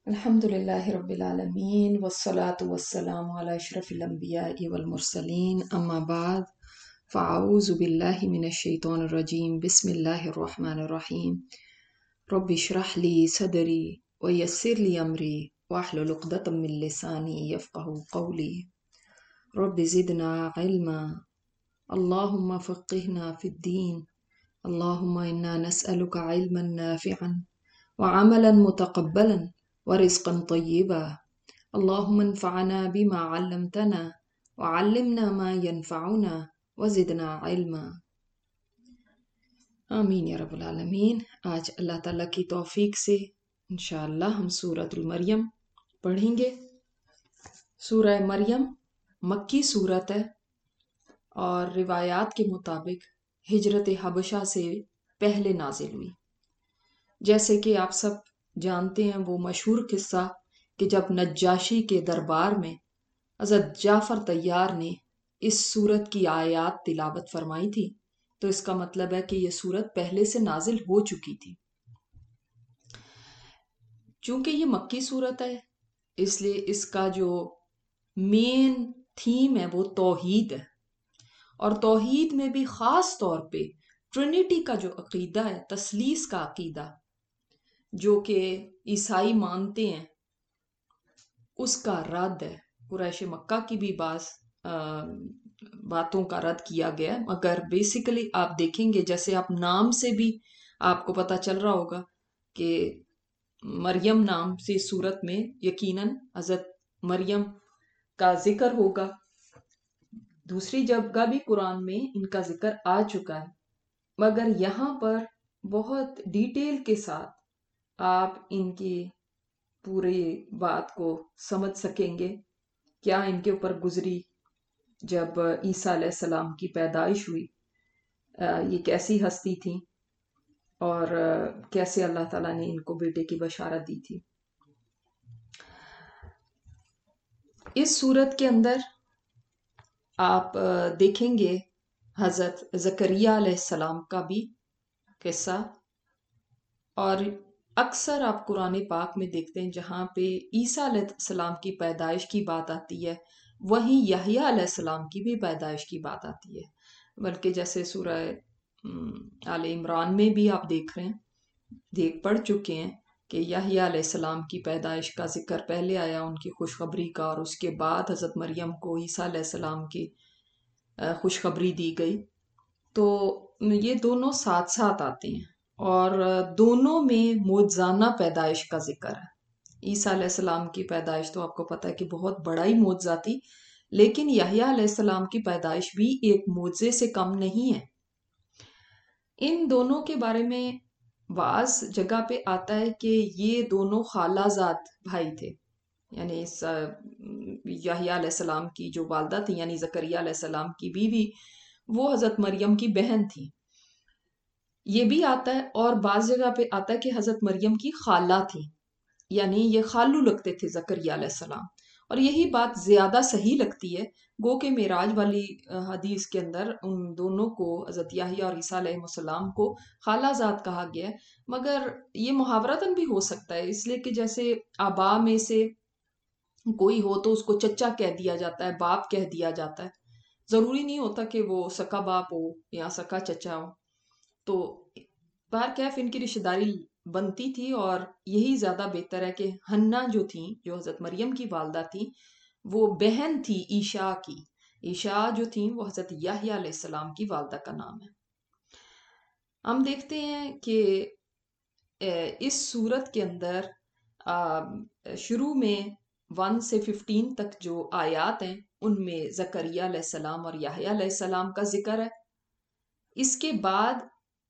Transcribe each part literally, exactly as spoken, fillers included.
الحمد لله رب العالمين والصلاة والسلام على أشرف الأنبياء والمرسلين أما بعد فأعوذ بالله من الشيطان الرجيم بسم الله الرحمن الرحيم رب اشرح لي صدري ويسر لي أمري واحلل عقدة من لساني يفقه قولي رب زدنا علما اللهم فقهنا في الدين اللهم إنا نسألك علما نافعا وعملا متقبلا ورزقا طيبا اللهم انفعنا بما علمتنا وعلمنا ما ينفعنا وزدنا علما آمین یا رب العالمین۔ آج اللہ تعالیٰ کی توفیق سے انشاءاللہ ہم سورۃ المریم پڑھیں گے۔ سورہ مریم مکی سورت ہے اور روایات کے مطابق ہجرت حبشہ سے پہلے نازل ہوئی۔ جیسے کہ آپ سب جانتے ہیں وہ مشہور قصہ کہ جب نجاشی کے دربار میں حضرت جعفر طیار نے اس سورت کی آیات تلاوت فرمائی تھی، تو اس کا مطلب ہے کہ یہ سورت پہلے سے نازل ہو چکی تھی۔ چونکہ یہ مکی سورت ہے اس لیے اس کا جو مین تھیم ہے وہ توحید ہے، اور توحید میں بھی خاص طور پہ ٹرینٹی کا جو عقیدہ ہے، تثلیث کا عقیدہ جو کہ عیسائی مانتے ہیں، اس کا رد ہے۔ قریش مکہ کی بھی بعض باتوں کا رد کیا گیا ہے، مگر بیسیکلی آپ دیکھیں گے جیسے آپ نام سے بھی آپ کو پتہ چل رہا ہوگا کہ مریم نام سے سورت میں یقیناً حضرت مریم کا ذکر ہوگا۔ دوسری جگہ بھی قرآن میں ان کا ذکر آ چکا ہے، مگر یہاں پر بہت ڈیٹیل کے ساتھ آپ ان کی پوری بات کو سمجھ سکیں گے، کیا ان کے اوپر گزری جب عیسیٰ علیہ السلام کی پیدائش ہوئی، یہ کیسی ہستی تھی اور کیسے اللہ تعالیٰ نے ان کو بیٹے کی بشارت دی تھی۔ اس سورت کے اندر آپ دیکھیں گے حضرت زکریا علیہ السلام کا بھی قصہ، اور اکثر آپ قرآن پاک میں دیکھتے ہیں جہاں پہ عیسیٰ علیہ السلام کی پیدائش کی بات آتی ہے وہیں یحییٰ علیہ السلام کی بھی پیدائش کی بات آتی ہے، بلکہ جیسے سورہ آل عمران میں بھی آپ دیکھ رہے ہیں، دیکھ پڑھ چکے ہیں کہ یحییٰ علیہ السلام کی پیدائش کا ذکر پہلے آیا، ان کی خوشخبری کا، اور اس کے بعد حضرت مریم کو عیسیٰ علیہ السلام کی خوشخبری دی گئی۔ تو یہ دونوں ساتھ ساتھ آتے ہیں اور دونوں میں معجزانہ پیدائش کا ذکر ہے۔ عیسیٰ علیہ السلام کی پیدائش تو آپ کو پتہ ہے کہ بہت بڑا ہی معجزہ تھی، لیکن یحییٰ علیہ السلام کی پیدائش بھی ایک معجزے سے کم نہیں ہے۔ ان دونوں کے بارے میں بعض جگہ پہ آتا ہے کہ یہ دونوں خالہ زاد بھائی تھے، یعنی اس یحییٰ علیہ السلام کی جو والدہ تھی یعنی زکریا علیہ السلام کی بیوی وہ حضرت مریم کی بہن تھی، یہ بھی آتا ہے۔ اور بعض جگہ پہ آتا ہے کہ حضرت مریم کی خالہ تھی، یعنی یہ خالو لگتے تھے زکریا علیہ السلام، اور یہی بات زیادہ صحیح لگتی ہے۔ گو کہ معراج والی حدیث کے اندر ان دونوں کو حضرت یحییٰ اور عیسیٰ علیہ السلام کو خالہ زاد کہا گیا ہے، مگر یہ محاورتاً بھی ہو سکتا ہے، اس لیے کہ جیسے آبا میں سے کوئی ہو تو اس کو چچا کہہ دیا جاتا ہے، باپ کہہ دیا جاتا ہے، ضروری نہیں ہوتا کہ وہ سکا باپ ہو یا سکا چچا ہو۔ تو بہرکیف ان کی رشتہ داری بنتی تھی، اور یہی زیادہ بہتر ہے کہ حنا جو تھیں، جو حضرت مریم کی والدہ تھیں، وہ بہن تھی عیشا کی۔ عیشا جو تھیں وہ حضرت یحییٰ علیہ السلام کی والدہ کا نام ہے۔ ہم دیکھتے ہیں کہ اس سورت کے اندر شروع میں ون سے ففٹین تک جو آیات ہیں ان میں زکریا علیہ السلام اور یحییٰ علیہ السلام کا ذکر ہے۔ اس کے بعد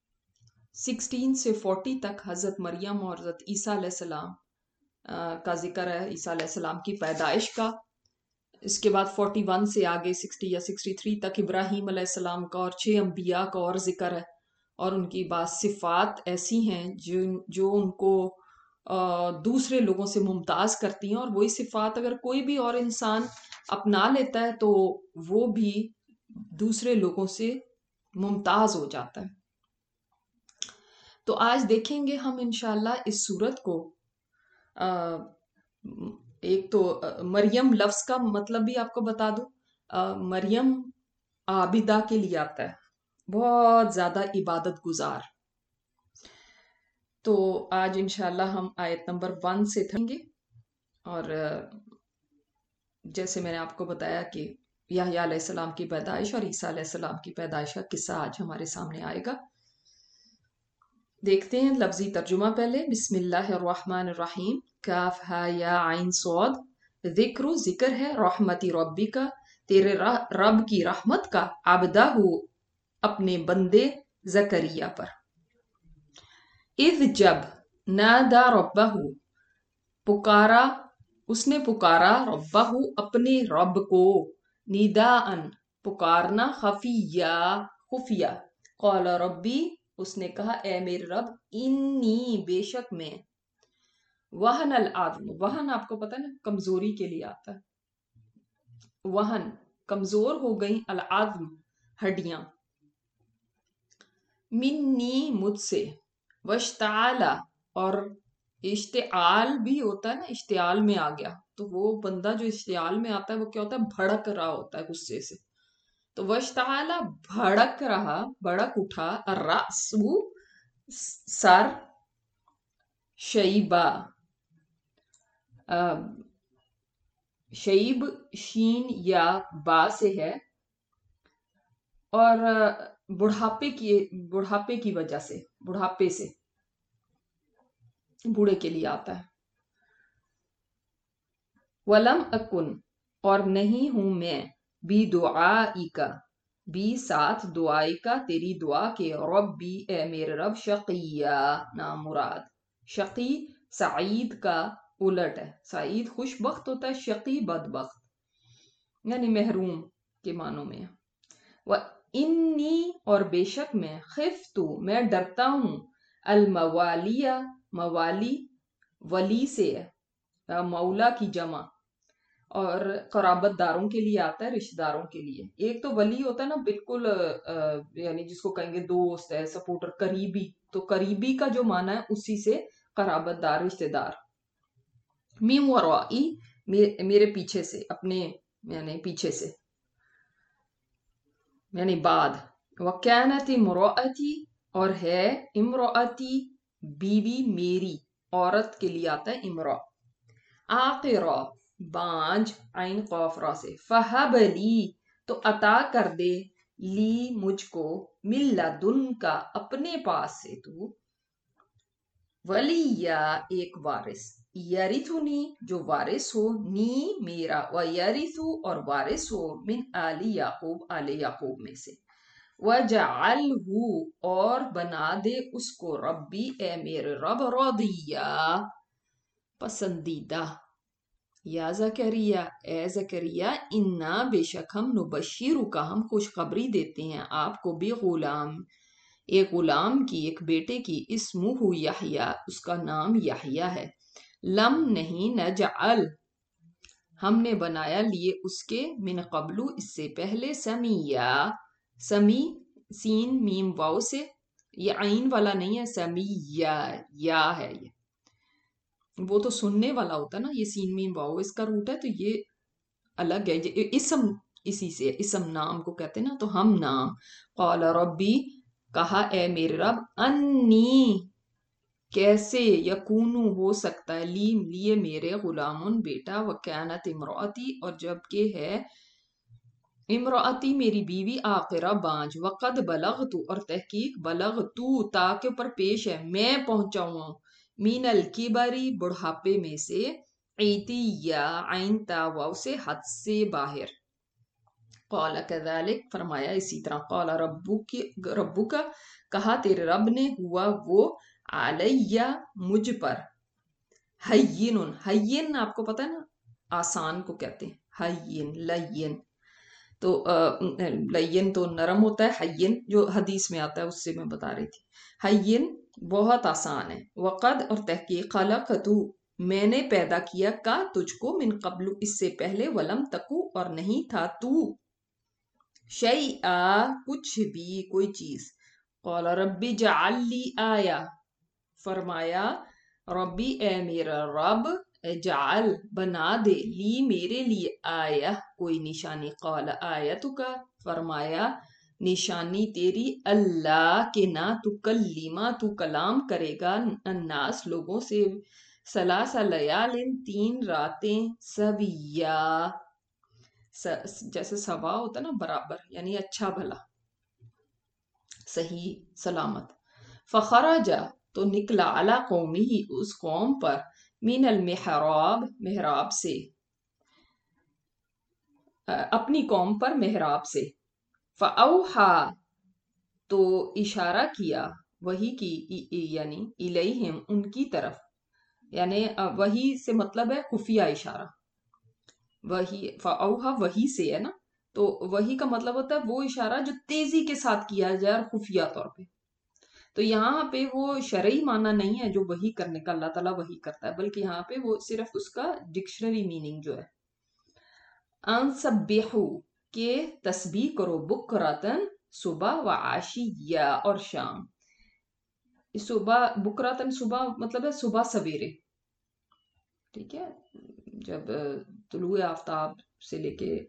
سکسٹین سے فورٹی تک حضرت مریم اور حضرت عیسیٰ علیہ السلام کا ذکر ہے، عیسیٰ علیہ السلام کی پیدائش کا۔ اس کے بعد فورٹی ون سے آگے سکسٹی یا سکسٹی تھری تک ابراہیم علیہ السلام کا اور چھ انبیاء کا اور ذکر ہے، اور ان کی بعض صفات ایسی ہیں جو جو ان کو دوسرے لوگوں سے ممتاز کرتی ہیں، اور وہی صفات اگر کوئی بھی اور انسان اپنا لیتا ہے تو وہ بھی دوسرے لوگوں سے ممتاز ہو جاتا ہے۔ تو آج دیکھیں گے ہم انشاءاللہ اس سورت کو ایک تو مریم لفظ کا مطلب بھی آپ کو بتا دوں، مریم عابدہ کے لیے آتا ہے، بہت زیادہ عبادت گزار۔ تو آج انشاءاللہ ہم آیت نمبر ون سے تھیں گے، اور جیسے میں نے آپ کو بتایا کہ یحییٰ علیہ السلام کی پیدائش اور عیسیٰ علیہ السلام کی پیدائش کا قصہ آج ہمارے سامنے آئے گا۔ دیکھتے ہیں لفظی ترجمہ پہلے۔ بسم اللہ الرحمن الرحیم، کاف ہا یا عین صاد۔ ذکر ذکر ہے، رحمتی ربی کا تیرے رب کی رحمت کا، عبدہ اپنے بندے زکریا پر۔ اذ جب، نادا ربہ پکارا، اس نے پکارا، ربہ اپنے رب کو، نداءن پکارنا، خفیہ خفیہ، قال ربی اس نے کہا اے میرے رب، انی بے شک میں، وہن العظم، وہن آپ کو پتہ نا کمزوری کے لیے آتا ہے، وہن کمزور ہو گئی، العظم ہڈیاں، منی مجھ سے، واشتعال اور اشتعال بھی ہوتا ہے نا، اشتعال میں آ گیا، تو وہ بندہ جو اشتعال میں آتا ہے وہ کیا ہوتا ہے، بھڑک رہا ہوتا ہے غصے سے، تو واشتعال بھڑک رہا، بھڑک اٹھا، الرأس سر، شیبہ شیب شین یا با سے ہے، اور بڑھاپے کی بڑھاپے کی وجہ سے، بڑھاپے سے، بوڑھے کے لیے آتا ہے۔ ولم اکن اور نہیں ہوں میں، بی دعائی کا بھی ساتھ دعائی کا تیری دعا کے، ربی اے میرے رب، شقیہ نام مراد، شقی سعید کا الٹ ہے، سعید خوش بخت ہوتا ہے، شقی بدبخت یعنی محروم کے معنوں میں۔ وَإِنِّي اور بے شک میں، خفتُ میں ڈرتا ہوں، الموالیہ موالی ولی سے، مولا کی جمع، اور قرابت داروں کے لیے آتا ہے، رشتہ داروں کے لیے۔ ایک تو ولی ہوتا ہے نا بالکل، یعنی جس کو کہیں گے دوست ہے، سپورٹر، قریبی، تو قریبی کا جو معنی ہے اسی سے قرابت دار، رشتہ دار۔ مِن ورائی میرے پیچھے سے، اپنے یعنی پیچھے سے، یعنی بعد۔ وَكَانَتِ امْرَأَتِي اور ہے، امرأتی بیوی میری، عورت کے لیے آتا ہے امرأ، عاقرہ بانج، عین قاف را سے، فہب لی تو عطا کر دے، لی مجھ کو، من لدنک اپنے پاس سے تو، ولییا ایک وارث، یرثنی جو وارث ہو، نی میرا، ویرث اور وارث ہو، من آل یعقوب آل یعقوب میں سے، وجعلہ اور بنا دے اس کو، ربی اے میرے رب، رضیہ پسندیدہ، یا زکریا اے زکریا، انا بے شک ہم، نبشرک ہم خوشخبری دیتے ہیں آپ کو، بے غلام ایک غلام کی، ایک بیٹے کی، اسمہ یحییٰ اس کا نام یحییٰ ہے، لم نہیں، نجعل ہم نے بنایا، لیے اس کے، من قبل اس سے پہلے، سمیہ سمی سین میم واو سے، یہ عین والا نہیں ہے، سمیہ یا ہے، یہ وہ تو سننے والا ہوتا ہے نا، یہ سین میم واو اس کا روٹ ہے، تو یہ الگ ہے، یہ اسم اسی سے، اسم نام کو کہتے ہیں نا، تو ہم نام، قال ربی کہا اے میرے رب، انی کیسے، یکونو ہو سکتا ہے، لی لیے میرے، غلام بیٹا، وکانت امراتی اور جب کہ ہے، امراتی میری بیوی، آخرہ بانج، وقد بلغت اور تحقیق، بلغت تاکہ پر پیش ہے، میں پہنچا ہوں، مین الکبری بڑھاپے میں سے، عیتی یا عین تا واو سے، حد سے باہر، قال کذالک فرمایا اسی طرح، قال ربک ربک کہا تیرے رب نے، ہوا وہ، علیہ مجھ پر، ہین ہین آپ کو پتہ ہے نا آسان کو کہتے ہیں، ہین لین، تو لین تو نرم ہوتا ہے، ہین جو حدیث میں آتا ہے اس سے میں بتا رہی تھی، ہین بہت آسان ہے، وقد اور تحقیق، خلقتو میں نے پیدا کیا، کا تجھ کو، من قبل اس سے پہلے، ولم تکو اور نہیں تھا تو، شیئا کچھ بھی، کوئی چیز، قال ربی جعل لی آیا فرمایا، ربی اے میرا رب، اجعل بنا دے لی میرے لیے آیا کوئی نشانی، قال آیتک فرمایا نشانی تیری اللہ کہ نہ تکلیما تو کلام کرے گا الناس لوگوں سے ثلاث لیال تین راتیں سویا، جیسے سوا ہوتا نا برابر، یعنی اچھا بھلا صحیح سلامت. فخرج تو نکلا علی قومہ اس قوم پر من المحراب محراب سے، اپنی قوم پر محراب سے. فاوحا تو اشارہ کیا، وہی کی یعنی الیہم ان کی طرف، یعنی وہی سے مطلب ہے خفیہ اشارہ، وہی فاوحا وہی سے ہے نا، تو وہی کا مطلب ہوتا ہے وہ اشارہ جو تیزی کے ساتھ کیا جائے اور خفیہ طور پہ. تو یہاں پہ وہ شرعی معنی نہیں ہے جو وہی کرنے کا اللہ تعالیٰ وہی کرتا ہے، بلکہ یہاں پہ وہ صرف اس کا ڈکشنری میننگ جو ہے ان سبحو کہ تسبیح کرو بکراتن صبح و عشیہ اور شام. صبح بکراتن صبح مطلب ہے صبح سویرے، ٹھیک ہے، جب طلوع آفتاب سے لے کے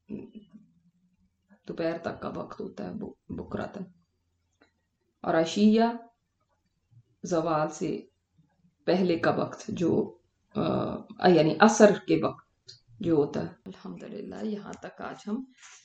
دوپہر تک کا وقت ہوتا ہے بکراتن، اور عشیہ زوال سے پہلے کا وقت جو یعنی عصر کے وقت جو ہوتا ہے. الحمدللہ یہاں تک آج ہم